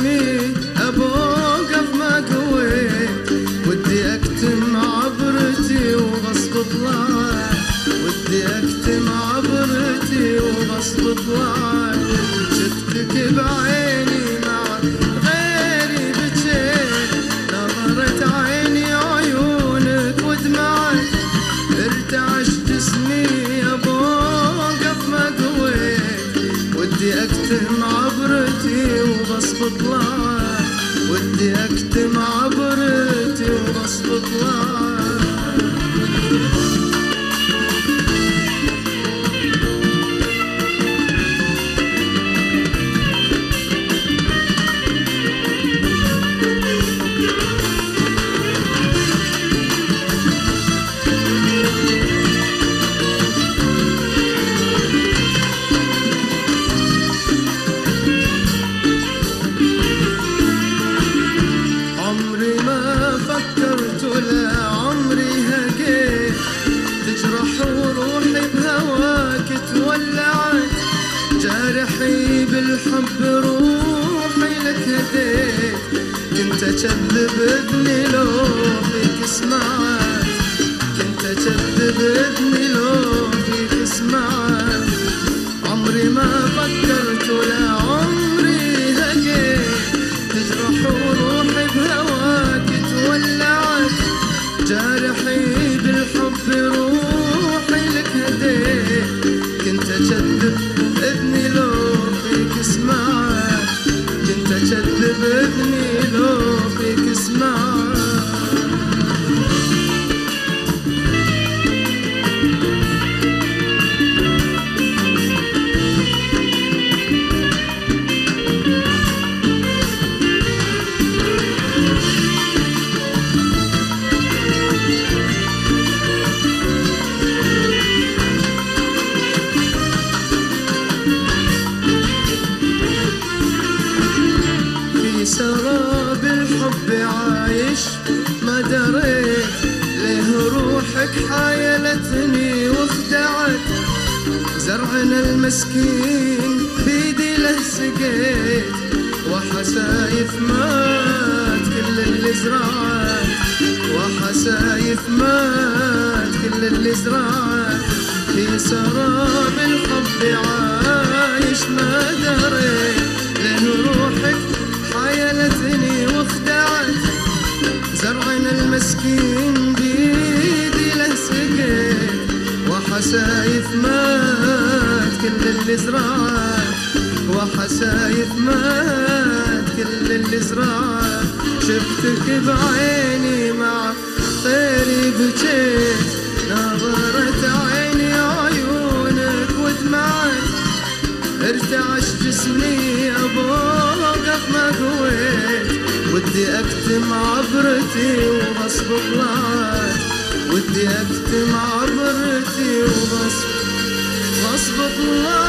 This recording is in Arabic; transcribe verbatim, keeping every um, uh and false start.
جسمي أبوقف ما قويت، ودي أكتم عبرتي وغصب طلعت، ودي أكتم عبرتي وغصب طلعت. شفتك بعيني مع غيري بجيت، نظرت عيني عيونك ودمعت، ارتعش جسمي أبوقف ما قويت، ودي أكتم عبرتي وغصب طلعت، ودي أكتم عبرتي وغصب طلعت. عمري ما فكرت ولا عمري هقيت، تجرح وروحي بهواك تولعت، جارحي بالحب روحي لك هديت، كنت أكذب ابني لو فيك سمعت، كنت أكذب ابني لو فيك سمعت. عمري ما فكرت ولا عمري هقيت، تجرح وروحي بهواك تولعت، جارحي بالحب روحي لك هديت، كنت أكذب ابني لو فيك سمعت، كنت أكذب ابني لو فيك سمعت. سراب الحب عايش ما دريت، ليه روحك حايلتني وخدعت، زرعنا المسكين بيدي له سقيت، وحسايف مات كل اللي زرعت، وحسايف مات كل اللي زرعت. في سراب الحب عايش ما دريت، ليه روحك حايلتني وخدعت، زرعنا المسكين بيدي له سقيت، وحسايف مات كل اللي زرعت، وحسايف مات كل اللي زرعت. شفتك بعيني مع غيري بجيت، نظرت عيني عيونك ودمعت، ارتعش جسمي أبوقف ما قويت، ودي أكتم عبرتي وغصب طلعت، ودي أكتم عبرتي وغصب غصب طلعت.